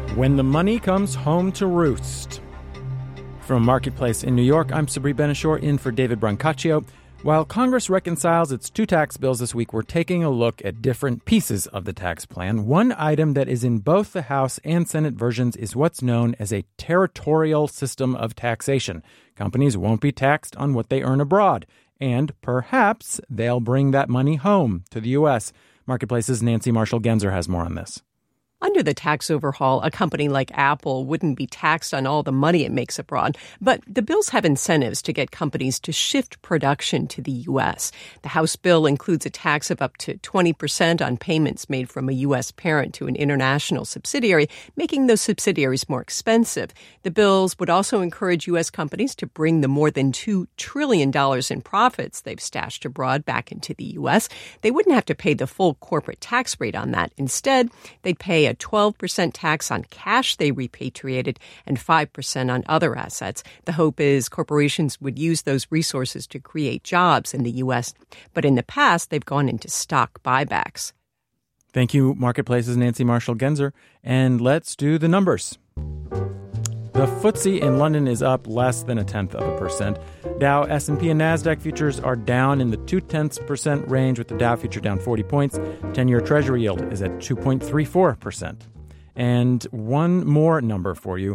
When the money comes home to roost. From Marketplace in New York, I'm Sabri Benishore in for David Brancaccio. While Congress reconciles its two tax bills this week, we're taking a look at different pieces of the tax plan. One item that is in both the House and Senate versions is what's known as a territorial system of taxation. Companies won't be taxed on what they earn abroad, and perhaps they'll bring that money home to the U.S. Marketplace's Nancy Marshall-Genzer has more on this. Under the tax overhaul, a company like Apple wouldn't be taxed on all the money it makes abroad. But the bills have incentives to get companies to shift production to the U.S. The House bill includes a tax of up to 20% on payments made from a U.S. parent to an international subsidiary, making those subsidiaries more expensive. The bills would also encourage U.S. companies to bring the more than $2 trillion in profits they've stashed abroad back into the U.S. They wouldn't have to pay the full corporate tax rate on that. Instead, they'd pay a 12% tax on cash they repatriated and 5% on other assets. The hope is corporations would use those resources to create jobs in the U.S. But in the past, they've gone into stock buybacks. Thank you, Marketplace's Nancy Marshall-Genzer. And let's do the numbers. The FTSE in London is up less than 0.1%. Dow, S&P, and NASDAQ futures are down in the 0.2% range, with the Dow future down 40 points. 10-year Treasury yield is at 2.34%. And one more number for you,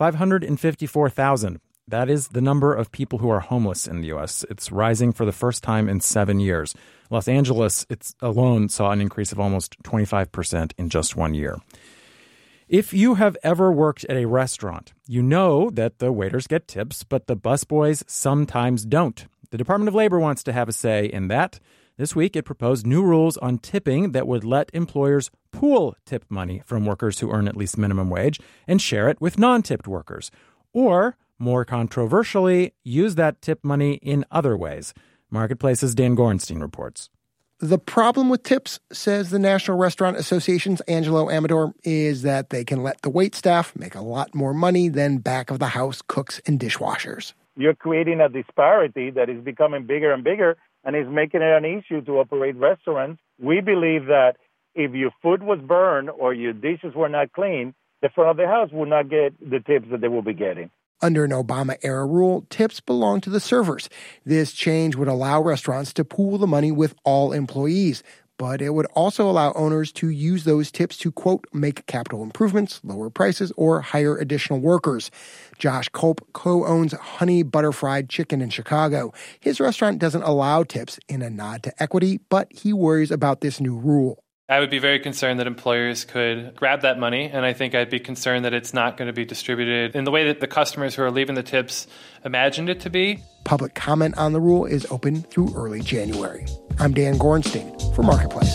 554,000. That is the number of people who are homeless in the U.S. It's rising for the first time in 7 years. Los Angeles alone saw an increase of almost 25% in just 1 year. If you have ever worked at a restaurant, you know that the waiters get tips, but the busboys sometimes don't. The Department of Labor wants to have a say in that. This week, it proposed new rules on tipping that would let employers pool tip money from workers who earn at least minimum wage and share it with non-tipped workers. Or, more controversially, use that tip money in other ways. Marketplace's Dan Gorenstein reports. The problem with tips, says the National Restaurant Association's Angelo Amador, is that they can let the waitstaff make a lot more money than back-of-the-house cooks and dishwashers. You're creating a disparity that is becoming bigger and bigger and is making it an issue to operate restaurants. We believe that if your food was burned or your dishes were not clean, the front of the house will not get the tips that they will be getting. Under an Obama-era rule, tips belong to the servers. This change would allow restaurants to pool the money with all employees, but it would also allow owners to use those tips to, quote, make capital improvements, lower prices, or hire additional workers. Josh Culp co-owns Honey Butter Fried Chicken in Chicago. His restaurant doesn't allow tips in a nod to equity, but he worries about this new rule. I would be very concerned that employers could grab that money, and I think I'd be concerned that it's not going to be distributed in the way that the customers who are leaving the tips imagined it to be. Public comment on the rule is open through early January. I'm Dan Gorenstein for Marketplace.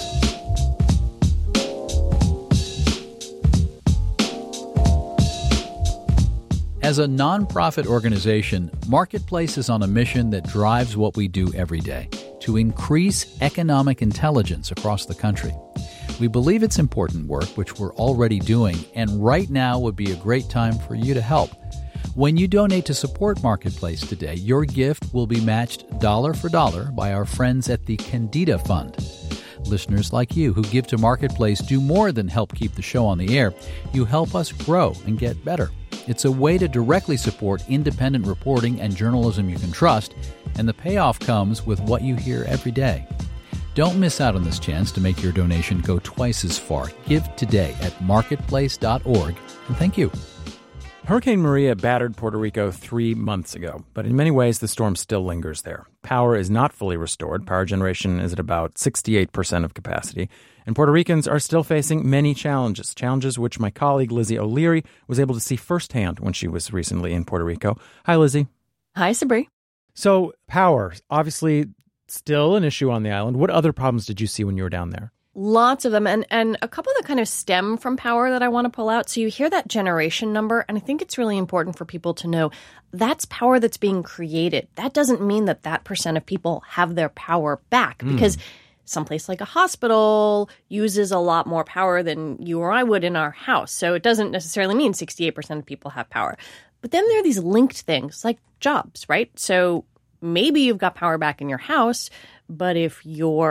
As a nonprofit organization, Marketplace is on a mission that drives what we do every day: to increase economic intelligence across the country. We believe it's important work, which we're already doing, and right now would be a great time for you to help. When you donate to support Marketplace today, your gift will be matched dollar for dollar by our friends at the Candida Fund. Listeners like you who give to Marketplace do more than help keep the show on the air. You help us grow and get better. It's a way to directly support independent reporting and journalism you can trust, and the payoff comes with what you hear every day. Don't miss out on this chance to make your donation go twice as far. Give today at marketplace.org, and thank you. Hurricane Maria battered Puerto Rico 3 months ago, but in many ways the storm still lingers there. Power is not fully restored. Power generation is at about 68% of capacity. And Puerto Ricans are still facing many challenges which my colleague Lizzie O'Leary was able to see firsthand when she was recently in Puerto Rico. Hi, Lizzie. Hi, Sabri. So power, obviously still an issue on the island. What other problems did you see when you were down there? Lots of them, and a couple that kind of stem from power that I want to pull out. So you hear that generation number, and I think it's really important for people to know that's power that's being created. That doesn't mean that percent of people have their power back, because someplace like a hospital uses a lot more power than you or I would in our house. So it doesn't necessarily mean 68% of people have power. But then there are these linked things like jobs, right? So maybe you've got power back in your house, but if your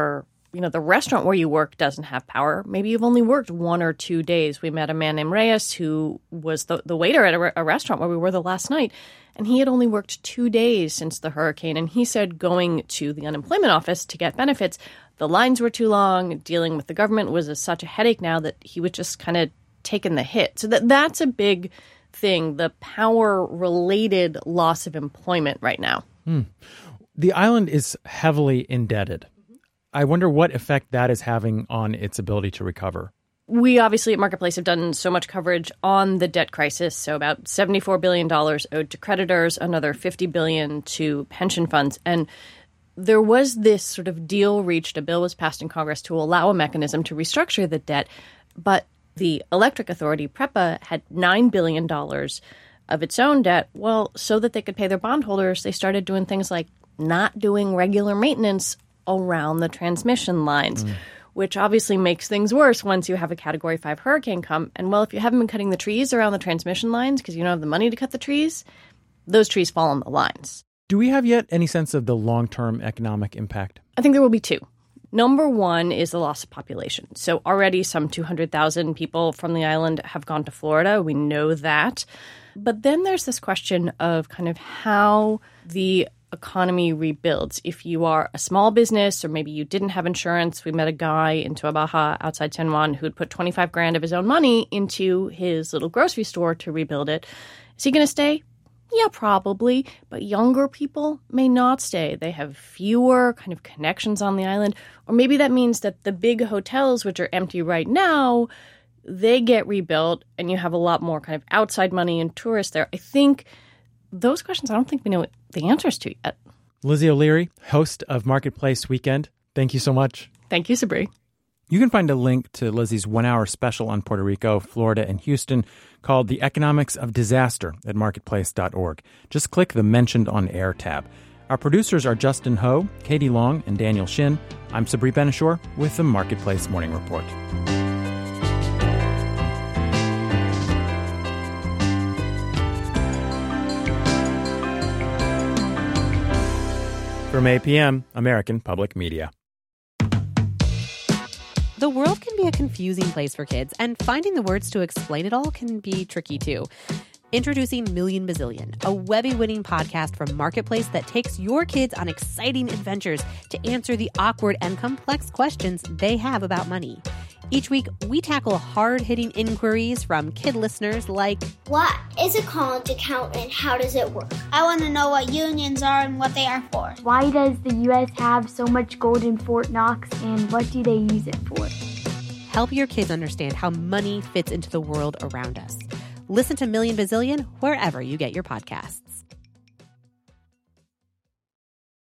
the restaurant where you work doesn't have power. Maybe you've only worked 1 or 2 days. We met a man named Reyes who was the waiter at a restaurant where we were the last night, and he had only worked 2 days since the hurricane. And he said going to the unemployment office to get benefits, the lines were too long. Dealing with the government was such a headache now that he was just kind of taking the hit. So that's a big thing, the power-related loss of employment right now. The island is heavily indebted. I wonder what effect that is having on its ability to recover. We obviously at Marketplace have done so much coverage on the debt crisis. So about $74 billion owed to creditors, another $50 billion to pension funds. And there was this sort of deal reached. A bill was passed in Congress to allow a mechanism to restructure the debt. But the electric authority, PREPA, had $9 billion of its own debt. Well, so that they could pay their bondholders, they started doing things like not doing regular maintenance around the transmission lines, which obviously makes things worse once you have a Category 5 hurricane come. And, well, if you haven't been cutting the trees around the transmission lines because you don't have the money to cut the trees, those trees fall on the lines. Do we have yet any sense of the long-term economic impact? I think there will be two. Number one is the loss of population. So already some 200,000 people from the island have gone to Florida. We know that. But then there's this question of kind of how the economy rebuilds. If you are a small business or maybe you didn't have insurance, we met a guy in Toa Baja outside San Juan who'd put $25,000 of his own money into his little grocery store to rebuild it. Is he going to stay? Yeah, probably. But younger people may not stay. They have fewer kind of connections on the island. Or maybe that means that the big hotels, which are empty right now, they get rebuilt and you have a lot more kind of outside money and tourists there. I think those questions I don't think we know the answers to yet. Lizzie O'Leary, host of Marketplace Weekend, thank you so much. Thank you, Sabri. You can find a link to Lizzie's 1-hour special on Puerto Rico, Florida, and Houston called The Economics of Disaster at marketplace.org. Just click the Mentioned on Air tab. Our producers are Justin Ho, Katie Long, and Daniel Shin. I'm Sabri Ben-Achour with the Marketplace Morning Report. From APM, American Public Media. The world can be a confusing place for kids, and finding the words to explain it all can be tricky too. Introducing Million Bazillion, a Webby-winning podcast from Marketplace that takes your kids on exciting adventures to answer the awkward and complex questions they have about money. Each week, we tackle hard-hitting inquiries from kid listeners like, what is a college account and how does it work? I want to know what unions are and what they are for. Why does the U.S. have so much gold in Fort Knox and what do they use it for? Help your kids understand how money fits into the world around us. Listen to Million Bazillion wherever you get your podcasts.